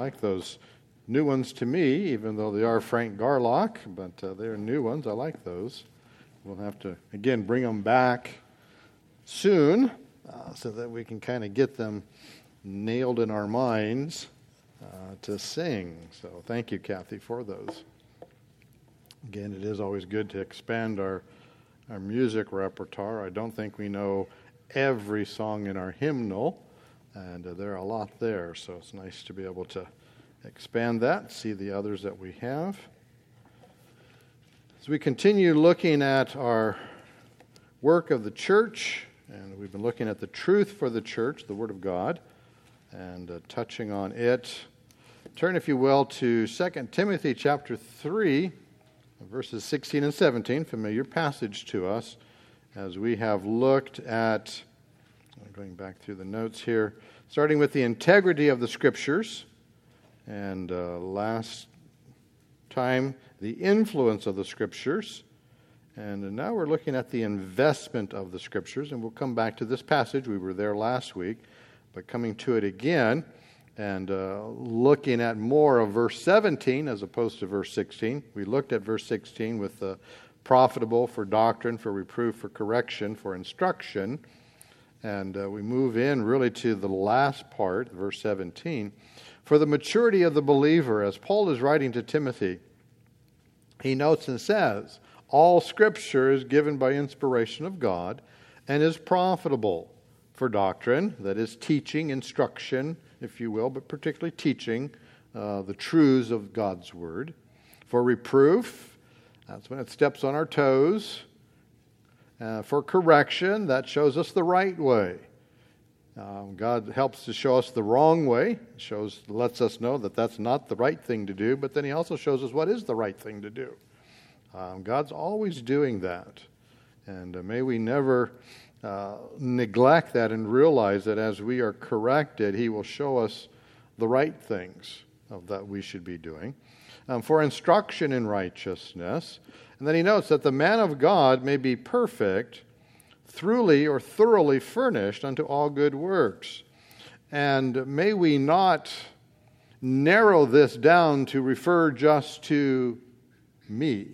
like those new ones to me, even though they are Frank Garlock, but they're new ones. I like those. We'll have to, again, bring them back soon so that we can kind of get them nailed in our minds to sing. So thank you, Kathy, for those. Again, it is always good to expand our music repertoire. I don't think we know every song in our hymnal, and there are a lot there, so it's nice to be able to expand that, see the others that we have. As we continue looking at our work of the church, and we've been looking at the truth for the church, the Word of God, and touching on it, turn, if you will, to 2 Timothy chapter 3, verses 16 and 17, familiar passage to us, as we have looked at, going back through the notes here, starting with the integrity of the Scriptures, and last time, the influence of the Scriptures, and now we're looking at the investment of the Scriptures, and we'll come back to this passage. We were there last week, but coming to it again, and looking at more of verse 17 as opposed to verse 16. We looked at verse 16 with profitable for doctrine, for reproof, for correction, for instruction. And we move in really to the last part, verse 17. For the maturity of the believer, as Paul is writing to Timothy, he notes and says, all Scripture is given by inspiration of God and is profitable for doctrine, that is teaching, instruction, if you will, but particularly teaching the truths of God's Word. For reproof, that's when it steps on our toes. For correction, that shows us the right way. God helps to show us the wrong way, lets us know that that's not the right thing to do, but then He also shows us what is the right thing to do. God's always doing that. And may we never neglect that and realize that as we are corrected, He will show us the right things that we should be doing. For instruction in righteousness. And then he notes that the man of God may be perfect, thoroughly or thoroughly furnished unto all good works. And may we not narrow this down to refer just to me.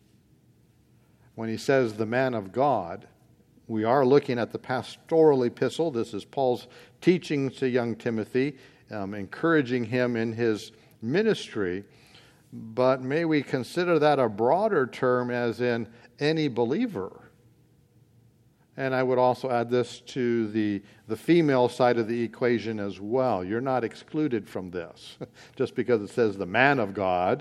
When he says the man of God, we are looking at the pastoral epistle. This is Paul's teaching to young Timothy, encouraging him in his ministry. But may we consider that a broader term as in any believer. And I would also add this to the female side of the equation as well. You're not excluded from this. Just because it says the man of God,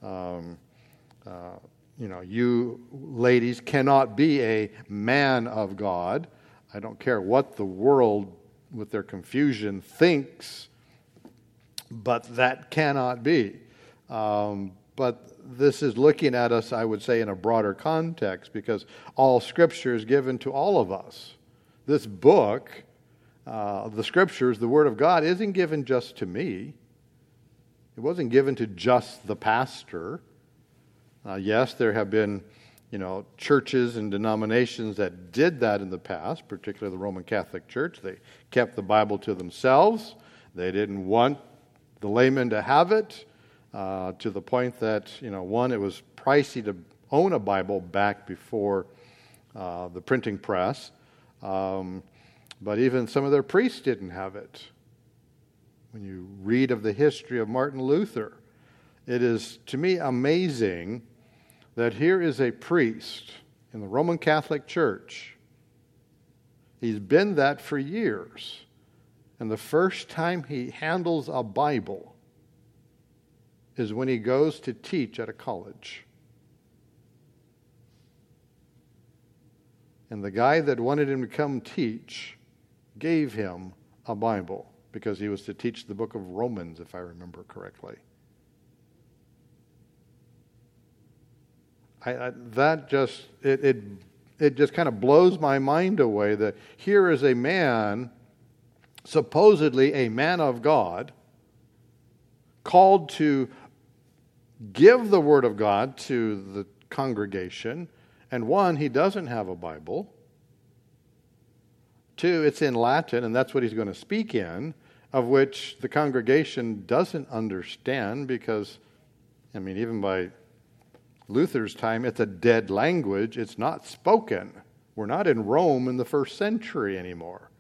you ladies cannot be a man of God. I don't care what the world, with their confusion, thinks, but that cannot be. But this is looking at us, I would say, in a broader context, because all Scripture is given to all of us. This book, the Scriptures, the Word of God, isn't given just to me. It wasn't given to just the pastor. Yes, there have been, churches and denominations that did that in the past, particularly the Roman Catholic Church. They kept the Bible to themselves. They didn't want the layman to have it, to the point that, it was pricey to own a Bible back before the printing press. But even some of their priests didn't have it. When you read of the history of Martin Luther, it is, to me, amazing that here is a priest in the Roman Catholic Church. He's been that for years. And the first time he handles a Bible is when he goes to teach at a college. And the guy that wanted him to come teach gave him a Bible because he was to teach the book of Romans, if I remember correctly. It just kind of blows my mind away that here is a man, supposedly a man of God, called to give the Word of God to the congregation, and one, he doesn't have a Bible. Two, it's in Latin, and that's what he's going to speak in. of which the congregation doesn't understand because, even by Luther's time, it's a dead language. It's not spoken. We're not in Rome in the first century anymore.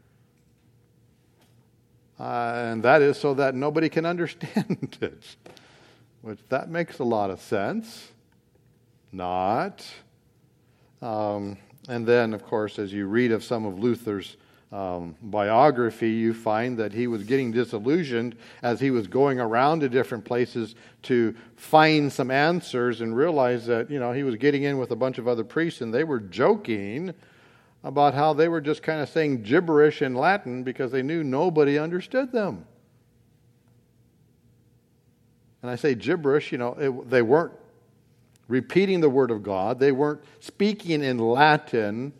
And that is so that nobody can understand it. Which that makes a lot of sense. Not. And then, of course, as you read of some of Luther's biography, you find that he was getting disillusioned as he was going around to different places to find some answers and realized that, he was getting in with a bunch of other priests and they were joking about how they were just kind of saying gibberish in Latin because they knew nobody understood them. And I say gibberish, they weren't repeating the Word of God. They weren't speaking in Latin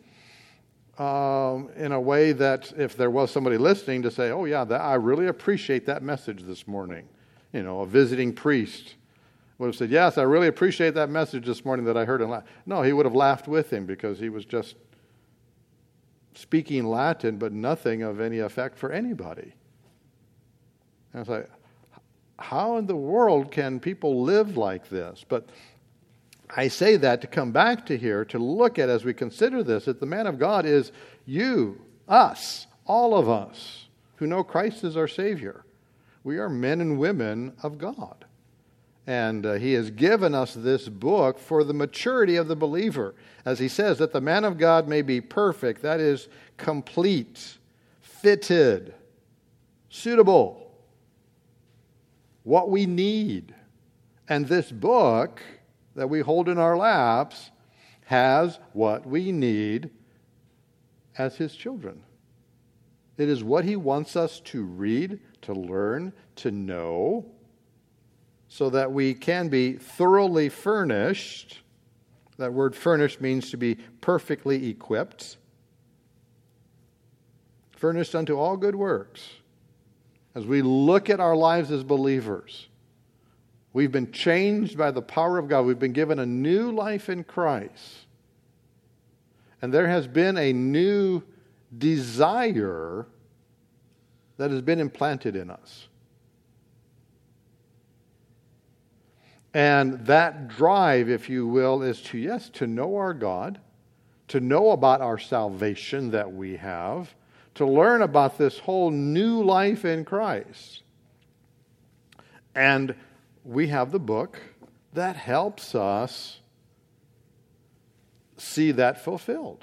in a way that if there was somebody listening to say, oh yeah, I really appreciate that message this morning. A visiting priest would have said, yes, I really appreciate that message this morning that I heard in Latin. No, he would have laughed with him because he was just speaking Latin, but nothing of any effect for anybody. And it's like, how in the world can people live like this? But I say that to come back to here, to look at as we consider this, that the man of God is you, us, all of us who know Christ as our Savior. We are men and women of God. And he has given us this book for the maturity of the believer. As he says, that the man of God may be perfect, that is, complete, fitted, suitable, what we need. And this book that we hold in our laps has what we need as his children. It is what he wants us to read, to learn, to know, so that we can be thoroughly furnished. That word furnished means to be perfectly equipped. Furnished unto all good works. As we look at our lives as believers, we've been changed by the power of God. We've been given a new life in Christ. And there has been a new desire that has been implanted in us. And that drive, if you will, is to know our God, to know about our salvation that we have, to learn about this whole new life in Christ. And we have the book that helps us see that fulfilled.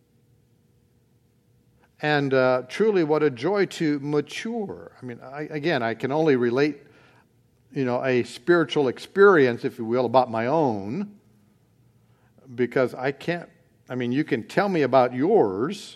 And truly, what a joy to mature. I can only relate, a spiritual experience, if you will, about my own, because I can't, you can tell me about yours,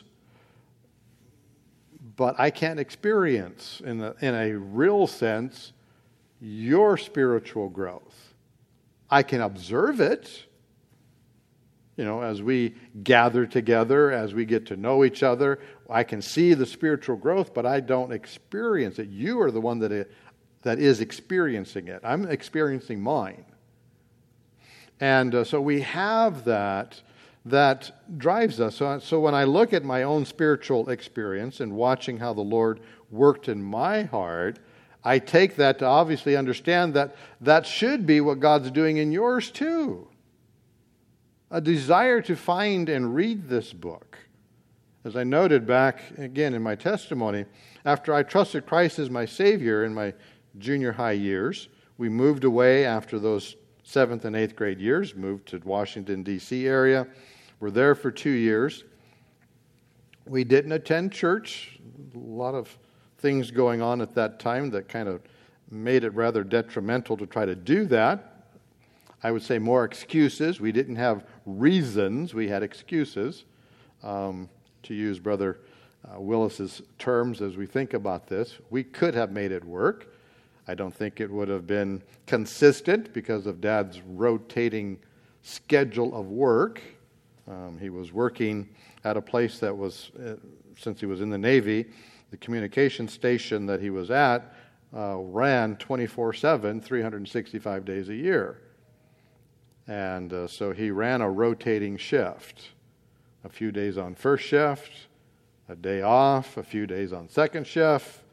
but I can't experience, in a real sense, your spiritual growth. I can observe it, as we gather together, as we get to know each other. I can see the spiritual growth, but I don't experience it. You are the one that is experiencing it. I'm experiencing mine. And so we have that drives us. So when I look at my own spiritual experience and watching how the Lord worked in my heart, I take that to obviously understand that should be what God's doing in yours too. A desire to find and read this book. As I noted back again in my testimony, after I trusted Christ as my Savior in my junior high years, we moved away after those 7th and 8th grade years, moved to Washington, D.C. area. We're there for 2 years. We didn't attend church. A lot of things going on at that time that kind of made it rather detrimental to try to do that. I would say more excuses. We didn't have reasons. We had excuses, to use Brother Willis's terms as we think about this. We could have made it work. I don't think it would have been consistent because of Dad's rotating schedule of work. He was working at a place that was, since he was in the Navy, the communication station that he was at ran 24/7, 365 days a year. And so he ran a rotating shift. A few days on first shift, a day off, a few days on second shift,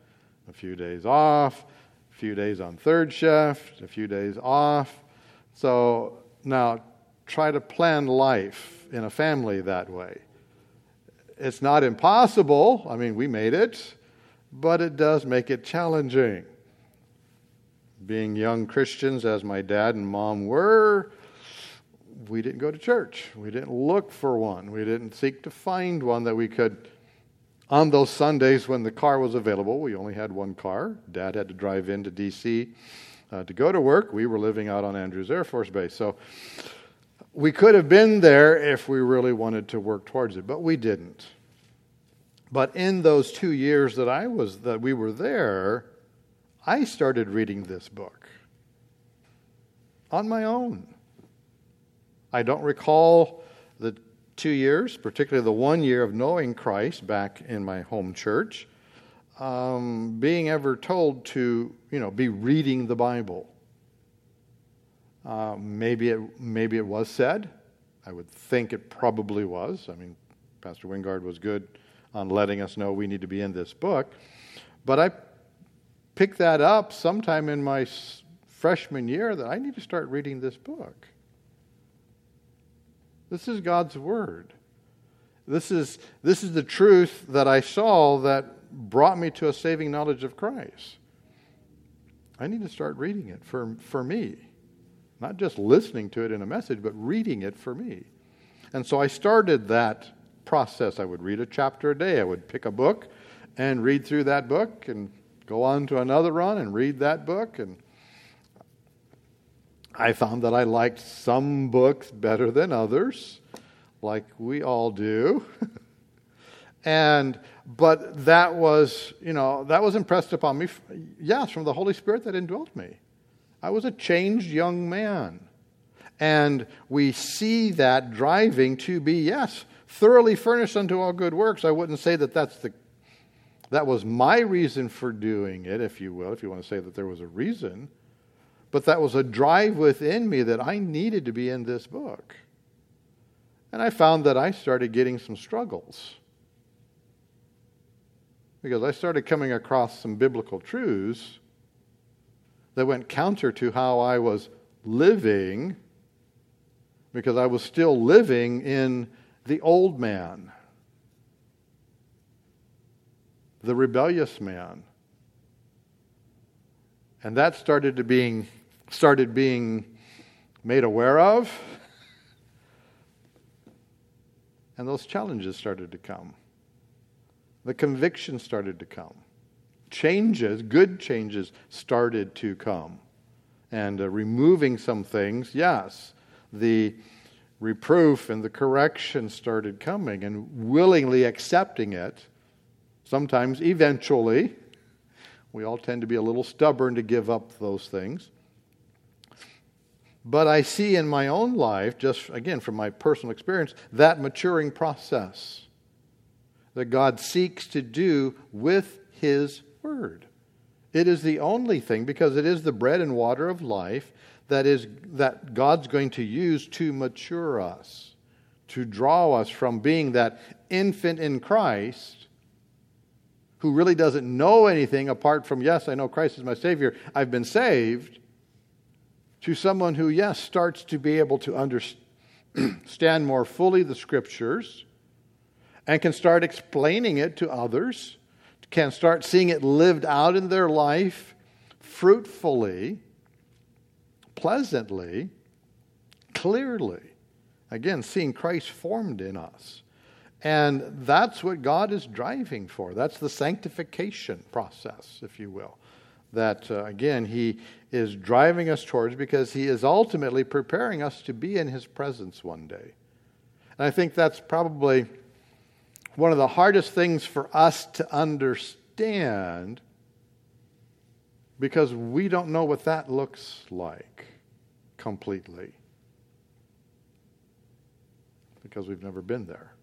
A few days off, a few days on third shift, a few days off. So now try to plan life in a family that way. It's not impossible. I mean, we made it, but it does make it challenging. Being young Christians, as my dad and mom were, we didn't go to church. We didn't look for one. We didn't seek to find one that we could. On those Sundays when the car was available, we only had one car. Dad had to drive into D.C. To go to work. We were living out on Andrews Air Force Base. So we could have been there if we really wanted to work towards it, but we didn't. But in those 2 years that we were there, I started reading this book on my own. I don't recall the 2 years, particularly the 1 year of knowing Christ back in my home church, being ever told to, be reading the Bible. Maybe it was said. I would think it probably was. I mean, Pastor Wingard was good on letting us know we need to be in this book. But I picked that up sometime in my freshman year that I need to start reading this book. This is God's Word. This is the truth that I saw that brought me to a saving knowledge of Christ. I need to start reading it for me. Not just listening to it in a message, but reading it for me. And so I started that process. I would read a chapter a day. I would pick a book and read through that book and go on to another run and read that book. And I found that I liked some books better than others, like we all do. But that was impressed upon me, yes, from the Holy Spirit that indwelt me. I was a changed young man. And we see that driving to be, yes, thoroughly furnished unto all good works. I wouldn't say that was my reason for doing it, if you will, if you want to say that there was a reason. But that was a drive within me that I needed to be in this book. And I found that I started getting some struggles. Because I started coming across some biblical truths that went counter to how I was living, because I was still living in the old man, the rebellious man. And that started being made aware of, and those challenges started to come. The conviction started to come. Changes, good changes, started to come. And removing some things, yes, the reproof and the correction started coming, and willingly accepting it, sometimes eventually. We all tend to be a little stubborn to give up those things. But I see in my own life, just again from my personal experience, that maturing process that God seeks to do with His Word. It is the only thing, because it is the bread and water of life that God's going to use to mature us, to draw us from being that infant in Christ who really doesn't know anything apart from, yes, I know Christ is my Savior, I've been saved, to someone who, yes, starts to be able to understand more fully the Scriptures and can start explaining it to others, can start seeing it lived out in their life fruitfully, pleasantly, clearly. Again, seeing Christ formed in us. And that's what God is driving for. That's the sanctification process, if you will. That, again, He is driving us towards, because He is ultimately preparing us to be in His presence one day. And I think that's probably one of the hardest things for us to understand, because we don't know what that looks like completely, because we've never been there.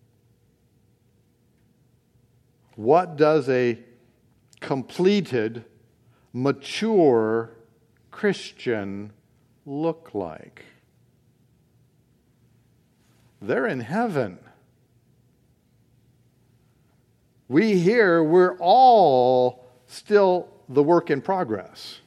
What does a completed, mature Christian look like? They're in heaven. We here, we're all still the work in progress.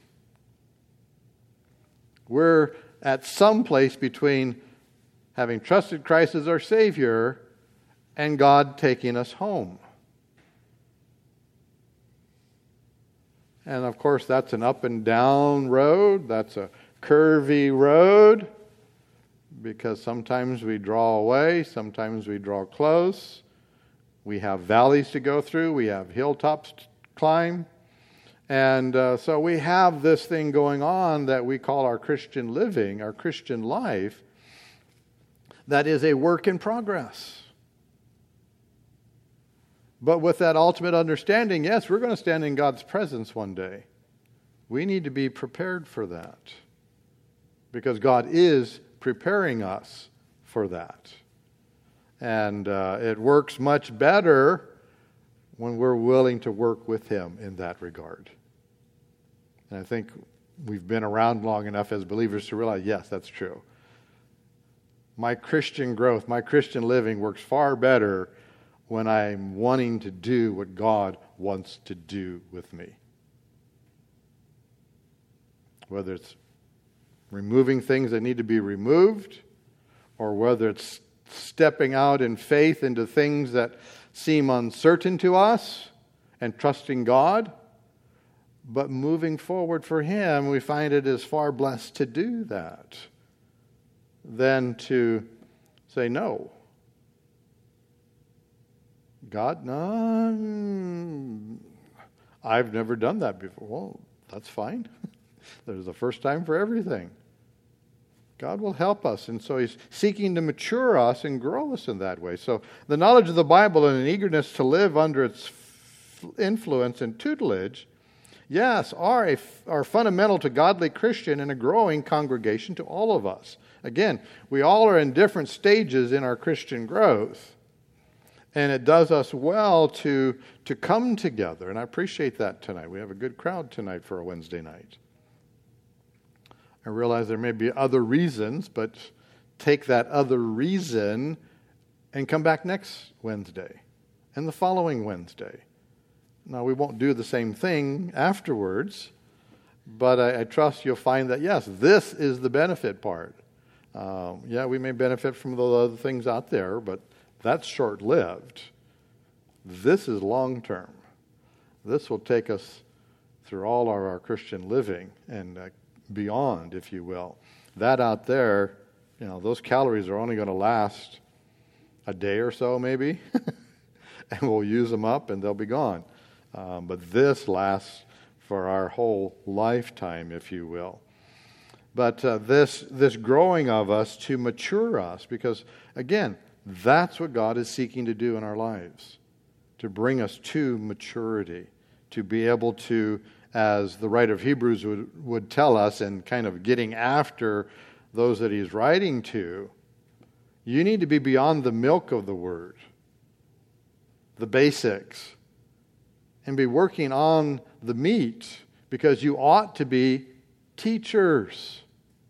We're at some place between having trusted Christ as our Savior and God taking us home. And of course, that's an up and down road. That's a curvy road, because sometimes we draw away, sometimes we draw close. We have valleys to go through, we have hilltops to climb. And so we have this thing going on that we call our Christian living, our Christian life, that is a work in progress. But with that ultimate understanding, yes, we're going to stand in God's presence one day. We need to be prepared for that, because God is preparing us for that. And it works much better when we're willing to work with Him in that regard. And I think we've been around long enough as believers to realize, yes, that's true. My Christian growth, my Christian living works far better when I'm wanting to do what God wants to do with me. Whether it's removing things that need to be removed, or whether it's stepping out in faith into things that seem uncertain to us and trusting God, but moving forward for Him, we find it is far blessed to do that than to say no. God, no, I've never done that before. Well, that's fine. There's a first time for everything. God will help us, and so He's seeking to mature us and grow us in that way. So the knowledge of the Bible and an eagerness to live under its influence and tutelage, yes, are fundamental to godly Christian and a growing congregation to all of us. Again, we all are in different stages in our Christian growth, and it does us well to come together, and I appreciate that tonight. We have a good crowd tonight for a Wednesday night. I realize there may be other reasons, but take that other reason and come back next Wednesday and the following Wednesday. Now, we won't do the same thing afterwards, but I trust you'll find that, yes, this is the benefit part. Yeah, we may benefit from the other things out there, but that's short-lived. This is long-term. This will take us through all of our Christian living and beyond, if you will. That out there, those calories are only going to last a day or so, maybe, and we'll use them up and they'll be gone. But this lasts for our whole lifetime, if you will. But this growing of us to mature us, because, again, that's what God is seeking to do in our lives, to bring us to maturity, to be able to, as the writer of Hebrews would tell us, and kind of getting after those that he's writing to, you need to be beyond the milk of the Word, the basics, and be working on the meat, because you ought to be teachers.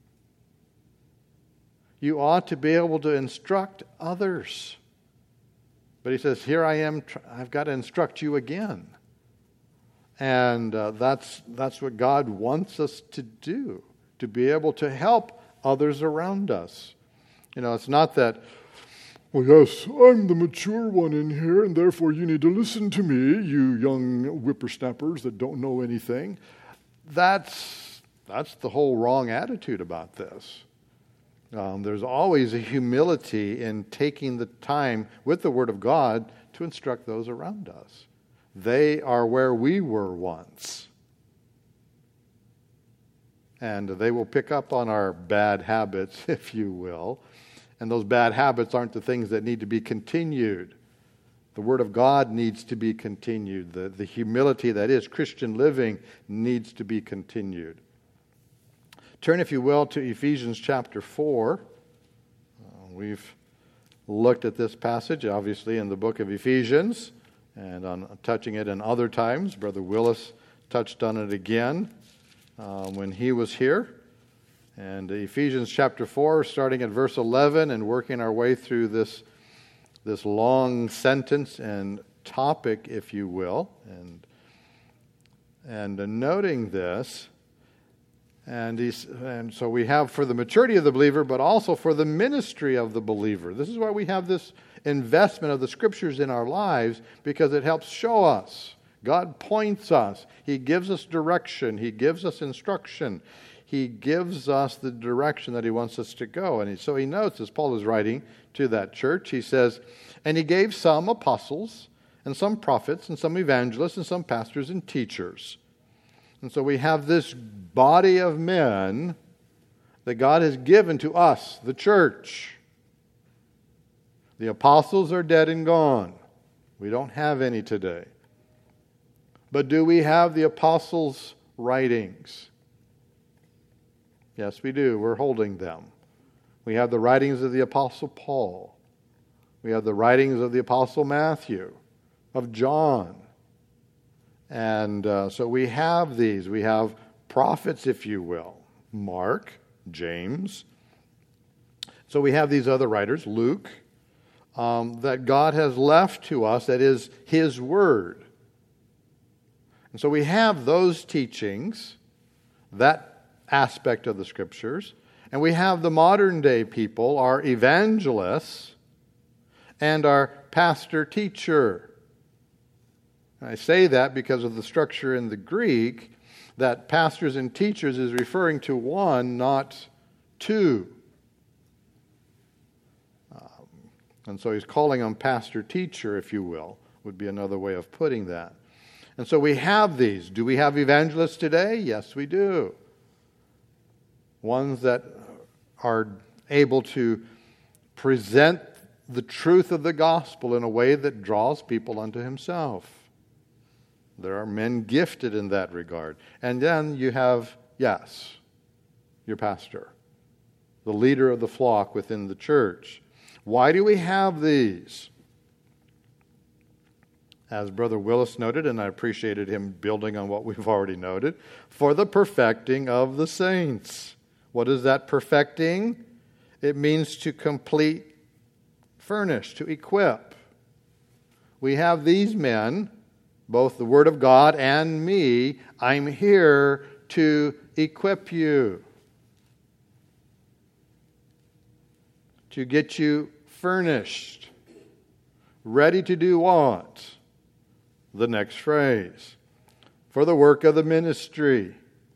You ought to be able to instruct others. But he says, here I am, I've got to instruct you again. And that's what God wants us to do, to be able to help others around us. It's not that, well, yes, I'm the mature one in here, and therefore you need to listen to me, you young whippersnappers that don't know anything. That's the whole wrong attitude about this. There's always a humility in taking the time with the Word of God to instruct those around us. They are where we were once. And they will pick up on our bad habits, if you will. And those bad habits aren't the things that need to be continued. The Word of God needs to be continued. The humility that is Christian living needs to be continued. Turn, if you will, to Ephesians chapter 4. We've looked at this passage, obviously, in the book of Ephesians, and on touching it in other times. Brother Willis touched on it again when he was here. And Ephesians chapter 4, starting at verse 11 and working our way through this long sentence and topic, if you will. And And noting this, and so we have for the maturity of the believer, but also for the ministry of the believer. This is why we have this investment of the Scriptures in our lives, because it helps show us. God points us. He gives us direction. He gives us instruction. He gives us the direction that He wants us to go. And so He notes, as Paul is writing to that church, he says, and He gave some apostles, and some prophets, and some evangelists, and some pastors and teachers. And so we have this body of men that God has given to us, the church. The apostles are dead and gone. We don't have any today. But do we have the apostles' writings? Yes, we do. We're holding them. We have the writings of the Apostle Paul. We have the writings of the Apostle Matthew, of John. And so we have these. We have prophets, if you will. Mark, James. So we have these other writers, Luke, that God has left to us, that is His Word. And so we have those teachings, that aspect of the Scriptures, and we have the modern day people, our evangelists, and our pastor-teacher. I say that because of the structure in the Greek, that pastors and teachers is referring to one, not two. And so he's calling them pastor-teacher, if you will, would be another way of putting that. And so we have these. Do we have evangelists today? Yes, we do. Ones that are able to present the truth of the gospel in a way that draws people unto Himself. There are men gifted in that regard. And then you have, yes, your pastor, the leader of the flock within the church. Why do we have these? As Brother Willis noted, and I appreciated him building on what we've already noted, for the perfecting of the saints. What is that perfecting? It means to complete, furnish, to equip. We have these men, both the Word of God and me. I'm here to equip you, to get you furnished, ready to do what? The next phrase, for the work of the ministry.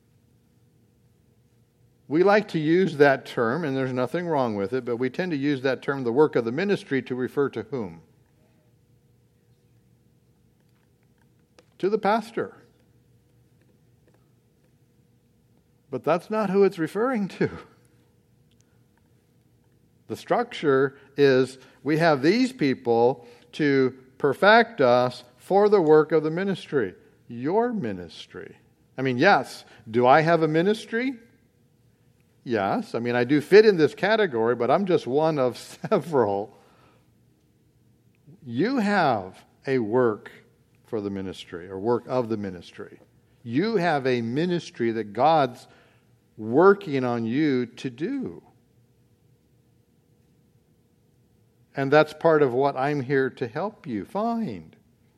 We like to use that term, and there's nothing wrong with it, but we tend to use that term, the work of the ministry, to refer to whom? To the pastor. But that's not who it's referring to. The structure is we have these people to perfect us for the work of the ministry. Your ministry. I mean, yes, do I have a ministry? Yes. I mean, I do fit in this category, but I'm just one of several. You have a work for the ministry, or work of the ministry. You have a ministry that God's working on you to do. And that's part of what I'm here to help you find.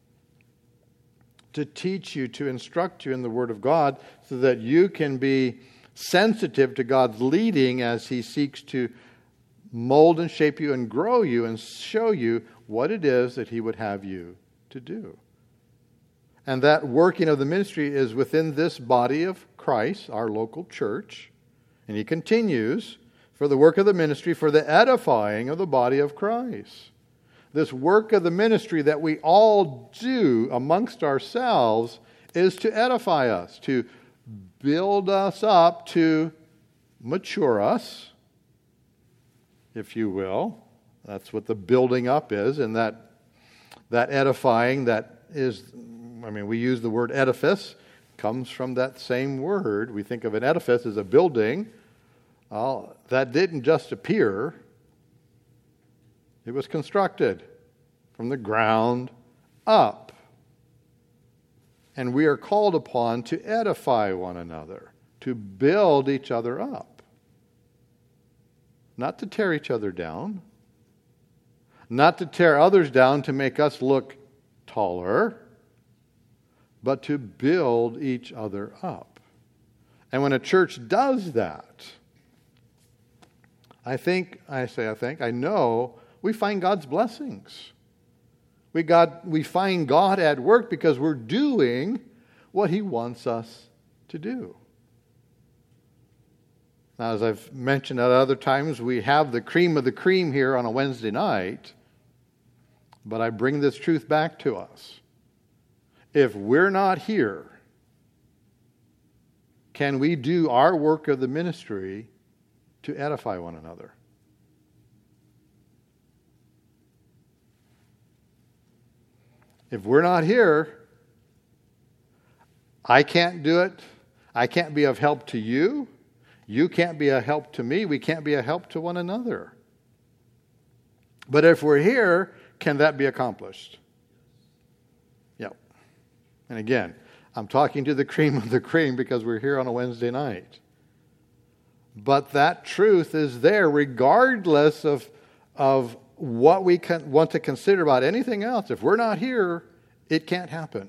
To teach you, to instruct you in the Word of God so that you can be sensitive to God's leading as He seeks to mold and shape you and grow you and show you what it is that He would have you to do. And that working of the ministry is within this body of Christ, our local church. And he continues, for the work of the ministry, for the edifying of the body of Christ. This work of the ministry that we all do amongst ourselves is to edify us, to build us up, to mature us, if you will. That's what the building up is, and that edifying, that is, we use the word edifice, comes from that same word. We think of an edifice as a building. That didn't just appear. It was constructed from the ground up. And we are called upon to edify one another, to build each other up. Not to tear each other down. Not to tear others down to make us look taller, but to build each other up. And when a church does that, I know we find God's blessings. We find God at work because we're doing what He wants us to do. Now, as I've mentioned at other times, we have the cream of the cream here on a Wednesday night, but I bring this truth back to us. If we're not here, can we do our work of the ministry to edify one another? If we're not here, I can't do it. I can't be of help to you. You can't be a help to me. We can't be a help to one another. But if we're here, can that be accomplished? Yep. And again, I'm talking to the cream of the cream because we're here on a Wednesday night. But that truth is there regardless of what we want to consider about anything else. If we're not here, it can't happen.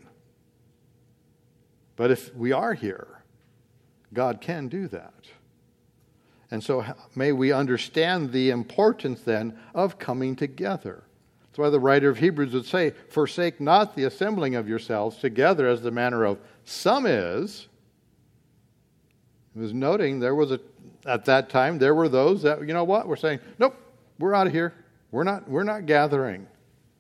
But if we are here, God can do that. And so may we understand the importance then of coming together. That's why the writer of Hebrews would say, forsake not the assembling of yourselves together as the manner of some is. He was noting at that time there were those that, you know what, we're saying, nope, we're out of here. We're not gathering.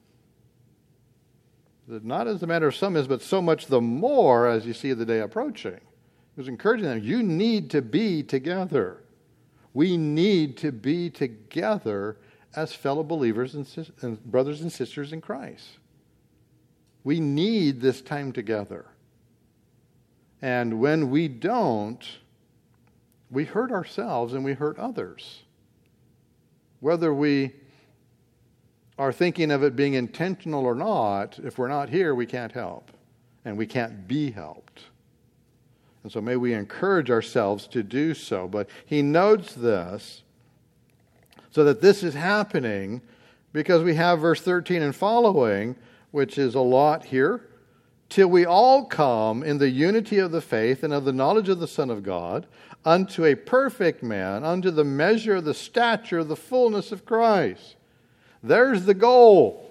Not as the matter of some is, but so much the more as you see the day approaching. He was encouraging them, you need to be together. We need to be together as fellow believers and brothers and sisters in Christ. We need this time together. And when we don't, we hurt ourselves and we hurt others. Whether we are thinking of it being intentional or not, if we're not here, we can't help. And we can't be helped. And so may we encourage ourselves to do so. But he notes this so that this is happening because we have verse 13 and following, which is a lot here. Till we all come in the unity of the faith and of the knowledge of the Son of God, unto a perfect man, unto the measure of the stature of the fullness of Christ. There's the goal.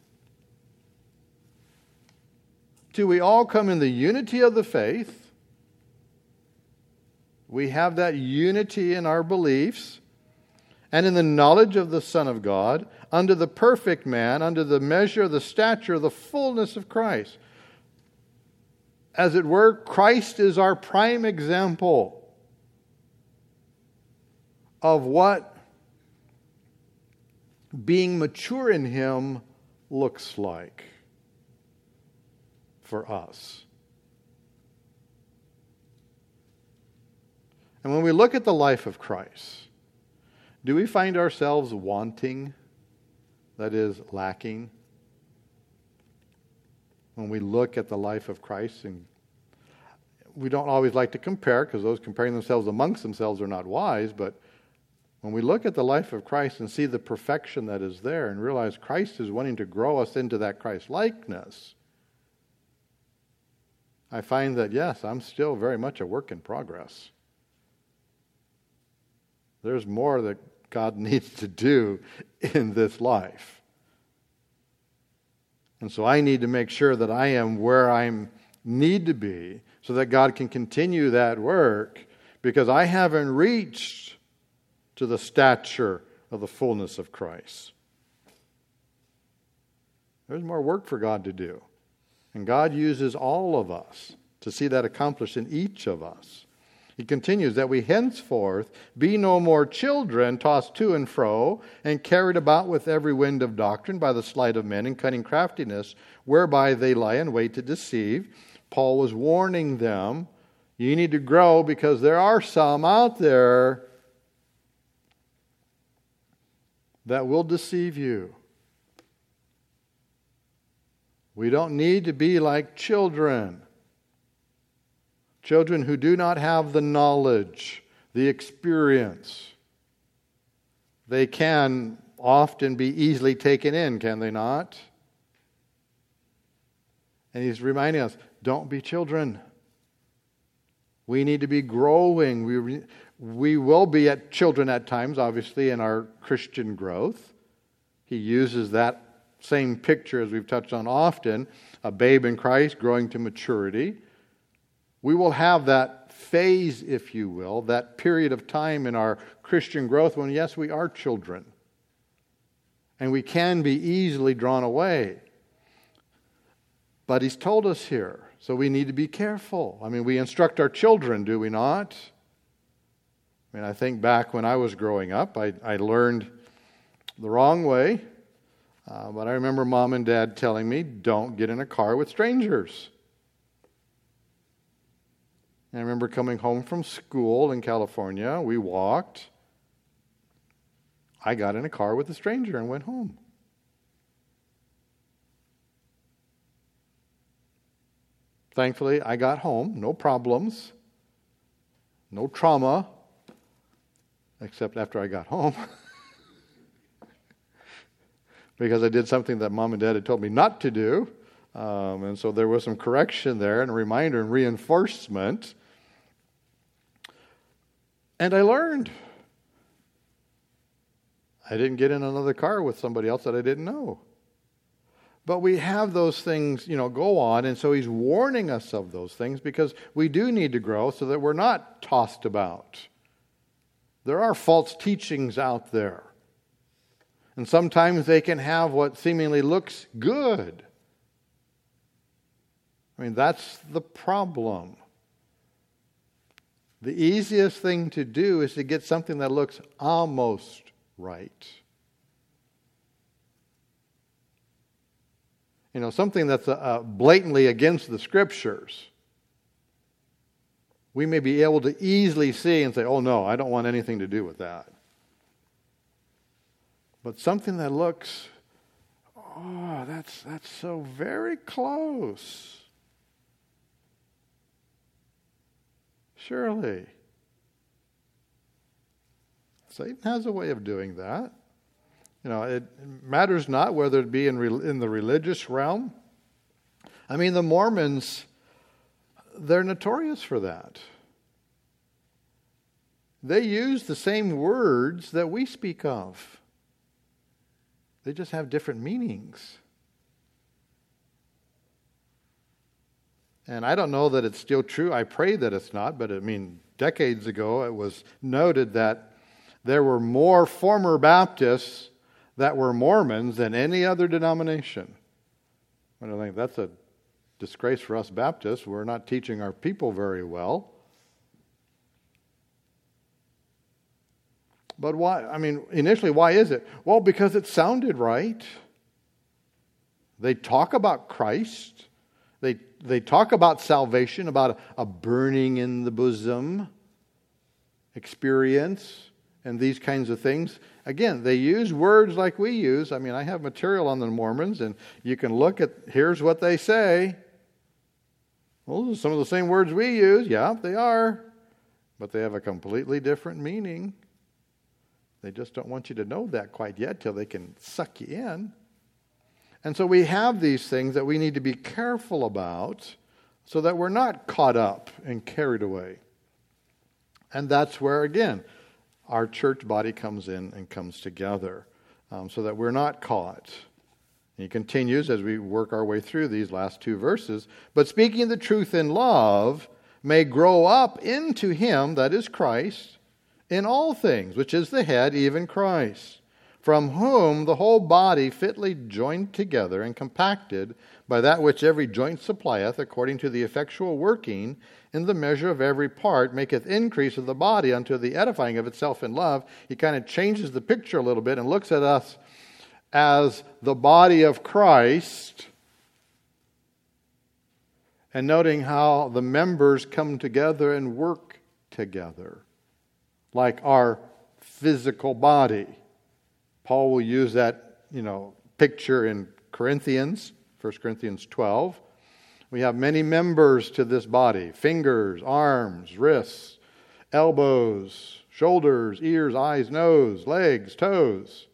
Till we all come in the unity of the faith. We have that unity in our beliefs and in the knowledge of the Son of God, unto the perfect man, unto the measure of the stature of the fullness of Christ. As it were, Christ is our prime example of what being mature in Him looks like for us. And when we look at the life of Christ, do we find ourselves wanting, that is, lacking? When we look at the life of Christ, and we don't always like to compare, because those comparing themselves amongst themselves are not wise, but when we look at the life of Christ and see the perfection that is there and realize Christ is wanting to grow us into that Christ-likeness, I find that, yes, I'm still very much a work in progress. There's more that God needs to do in this life. And so I need to make sure that I am where I need to be so that God can continue that work, because I haven't reached to the stature of the fullness of Christ. There's more work for God to do. And God uses all of us to see that accomplished in each of us. He continues that we henceforth be no more children tossed to and fro and carried about with every wind of doctrine by the sleight of men and cunning craftiness, whereby they lie in wait to deceive. Paul was warning them, you need to grow because there are some out there that will deceive you. We don't need to be like children. Children who do not have the knowledge, the experience. They can often be easily taken in, can they not? And he's reminding us, don't be children. We need to be growing. We will be children at times, obviously, in our Christian growth. He uses that same picture, as we've touched on often, a babe in Christ growing to maturity. We will have that phase, if you will, that period of time in our Christian growth when, yes, we are children. And we can be easily drawn away. But He's told us here, so we need to be careful. I mean, we instruct our children, do we not? I mean, I think back when I was growing up, I learned the wrong way. But I remember Mom and Dad telling me, don't get in a car with strangers. And I remember coming home from school in California. We walked. I got in a car with a stranger and went home. Thankfully, I got home. No problems. No trauma. Except after I got home. Because I did something that Mom and Dad had told me not to do. And so there was some correction there and a reminder and reinforcement. And I learned. I didn't get in another car with somebody else that I didn't know. But we have those things, go on. And so He's warning us of those things because we do need to grow so that we're not tossed about. There are false teachings out there. And sometimes they can have what seemingly looks good. I mean, that's the problem. The easiest thing to do is to get something that looks almost right. Something that's blatantly against the Scriptures. We may be able to easily see and say, oh no, I don't want anything to do with that. But something that looks, that's so very close. Surely. Satan has a way of doing that. It matters not whether it be in the religious realm. I mean, the Mormons, they're notorious for that. They use the same words that we speak of. They just have different meanings. And I don't know that it's still true. I pray that it's not. But decades ago it was noted that there were more former Baptists that were Mormons than any other denomination. I don't think that's a disgrace for us Baptists. We're not teaching our people very well. But why? Initially, why is it? Well, because it sounded right. They talk about Christ. They talk about salvation, about a burning in the bosom experience and these kinds of things. Again, they use words like we use. I have material on the Mormons, and you can look at, here's what they say. Well, those are some of the same words we use. Yeah, they are. But they have a completely different meaning. They just don't want you to know that quite yet till they can suck you in. And so we have these things that we need to be careful about so that we're not caught up and carried away. And that's where, again, our church body comes in and comes together so that we're not caught. And he continues as we work our way through these last two verses. But speaking the truth in love may grow up into Him, that is Christ, in all things, which is the head, even Christ, from whom the whole body fitly joined together and compacted by that which every joint supplieth, according to the effectual working in the measure of every part, maketh increase of the body unto the edifying of itself in love. He kind of changes the picture a little bit and looks at us as the body of Christ, and noting how the members come together and work together, like our physical body. Paul will use that, picture in Corinthians, 1 Corinthians 12. We have many members to this body: fingers, arms, wrists, elbows, shoulders, ears, eyes, nose, legs, toes.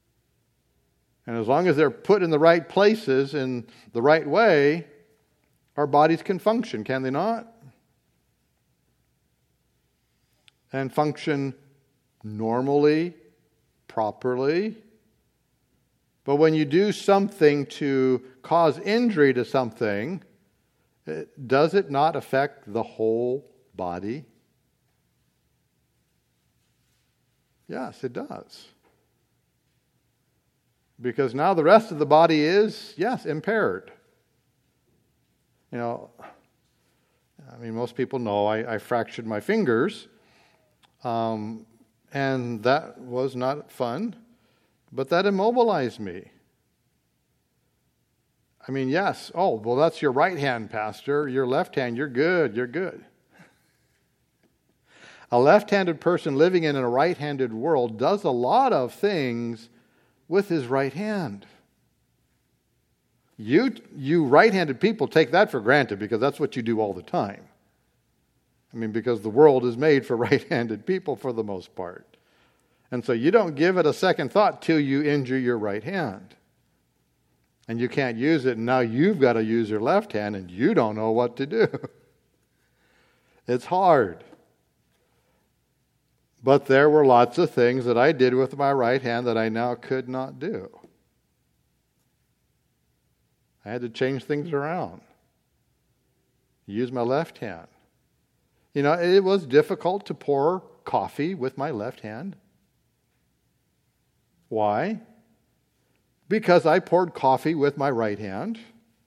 And as long as they're put in the right places in the right way, our bodies can function, can they not? And function normally, properly. But when you do something to cause injury to something, does it not affect the whole body? Yes, it does. Because now the rest of the body is, yes, impaired. Most people know I fractured my fingers, and that was not fun, but that immobilized me. Yes. Oh, well, that's your right hand, Pastor. Your left hand, you're good. A left-handed person living in a right-handed world does a lot of things with his right hand. You right-handed people take that for granted because that's what you do all the time. Because the world is made for right-handed people for the most part. And so you don't give it a second thought till you injure your right hand. And you can't use it, and now you've got to use your left hand, and you don't know what to do. It's hard. But there were lots of things that I did with my right hand that I now could not do. I had to change things around. Use my left hand. It was difficult to pour coffee with my left hand. Why? Because I poured coffee with my right hand.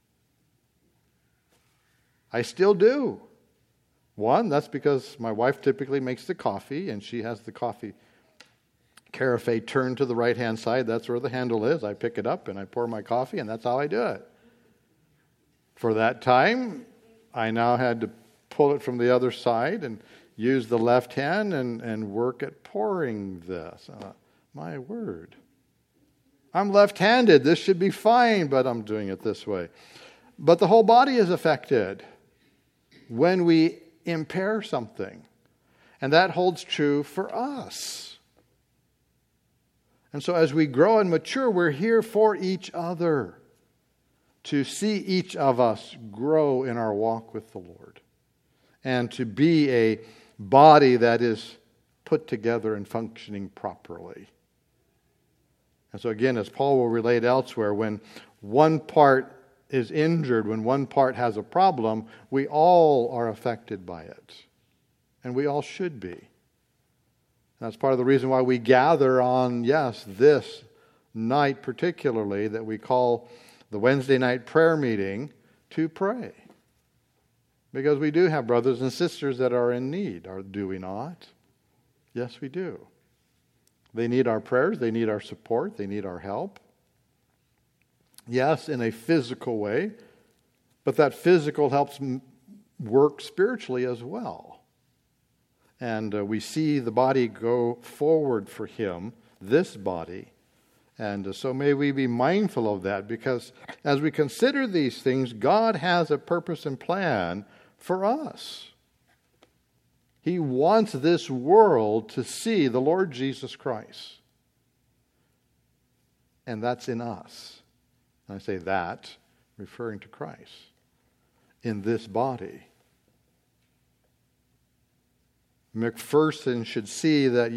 I still do. One, that's because my wife typically makes the coffee, and she has the coffee carafe turned to the right-hand side. That's where the handle is. I pick it up, and I pour my coffee, and that's how I do it. For that time, I now had to pull it from the other side and use the left hand and work at pouring this. My word. I'm left-handed. This should be fine, but I'm doing it this way. But the whole body is affected when we impair something. And that holds true for us. And so as we grow and mature, we're here for each other, to see each of us grow in our walk with the Lord, and to be a body that is put together and functioning properly. And so again, as Paul will relate elsewhere, when one part is injured, when one part has a problem, we all are affected by it. And we all should be. That's part of the reason why we gather on, this night particularly, that we call the Wednesday night prayer meeting, to pray. Because we do have brothers and sisters that are in need, do we not? Yes, we do. They need our prayers, they need our support, they need our help. Yes, in a physical way, but that physical helps work spiritually as well. And we see the body go forward for Him, this body. And so may we be mindful of that, because as we consider these things, God has a purpose and plan for us. He wants this world to see the Lord Jesus Christ. And that's in us. I say that, referring to Christ, in this body. McPherson should see that,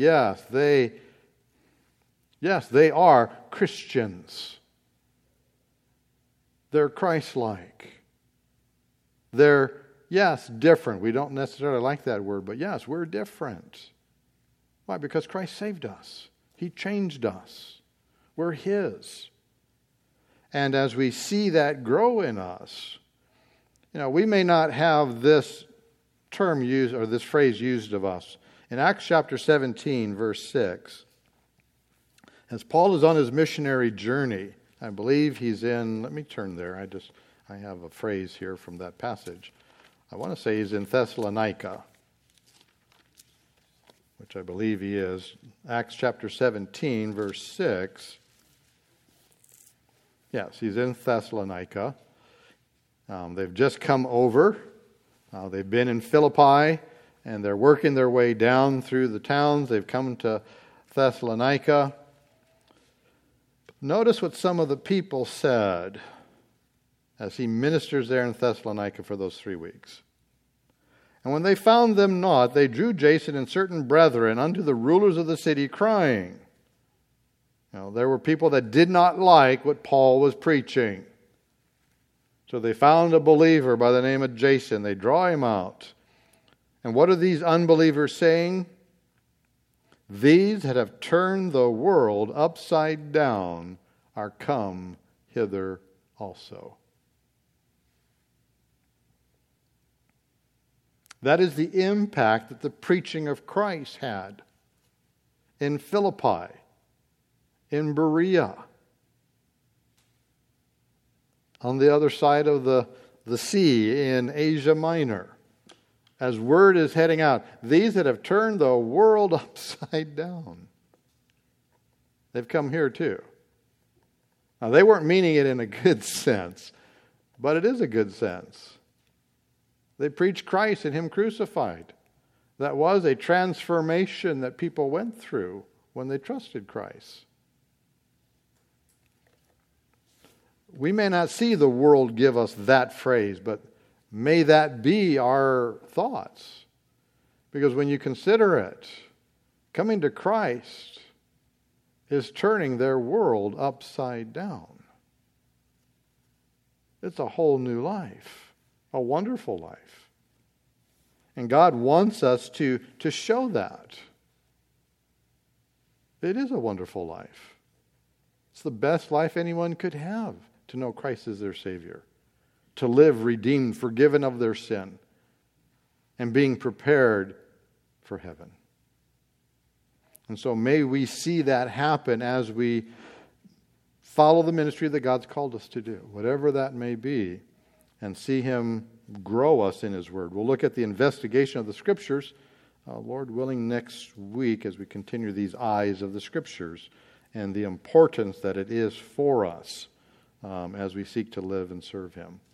they are Christians. They're Christ-like. They're, different. We don't necessarily like that word, but yes, we're different. Why? Because Christ saved us. He changed us. We're His. And as we see that grow in us, we may not have this term used or this phrase used of us. In Acts chapter 17, verse 6, as Paul is on his missionary journey, I believe he's in, let me turn there. I have a phrase here from that passage. I want to say he's in Thessalonica, which I believe he is. Acts chapter 17, verse 6. Yes, he's in Thessalonica. They've just come over. They've been in Philippi, and they're working their way down through the towns. They've come to Thessalonica. Notice what some of the people said as he ministers there in Thessalonica for those 3 weeks. And when they found them not, they drew Jason and certain brethren unto the rulers of the city, crying. Now, there were people that did not like what Paul was preaching. So they found a believer by the name of Jason. They draw him out. And what are these unbelievers saying? These that have turned the world upside down are come hither also. That is the impact that the preaching of Christ had in Philippi, in Berea, on the other side of the sea in Asia Minor. As word is heading out, these that have turned the world upside down, they've come here too. Now, they weren't meaning it in a good sense, but it is a good sense. They preached Christ and Him crucified. That was a transformation that people went through when they trusted Christ. We may not see the world give us that phrase, but may that be our thoughts. Because when you consider it, coming to Christ is turning their world upside down. It's a whole new life. A wonderful life. And God wants us to show that. It is a wonderful life. It's the best life anyone could have, to know Christ as their Savior. To live redeemed, forgiven of their sin, and being prepared for heaven. And so may we see that happen as we follow the ministry that God's called us to do, whatever that may be, and see Him grow us in His Word. We'll look at the investigation of the Scriptures, Lord willing, next week as we continue these eyes of the Scriptures and the importance that it is for us as we seek to live and serve Him.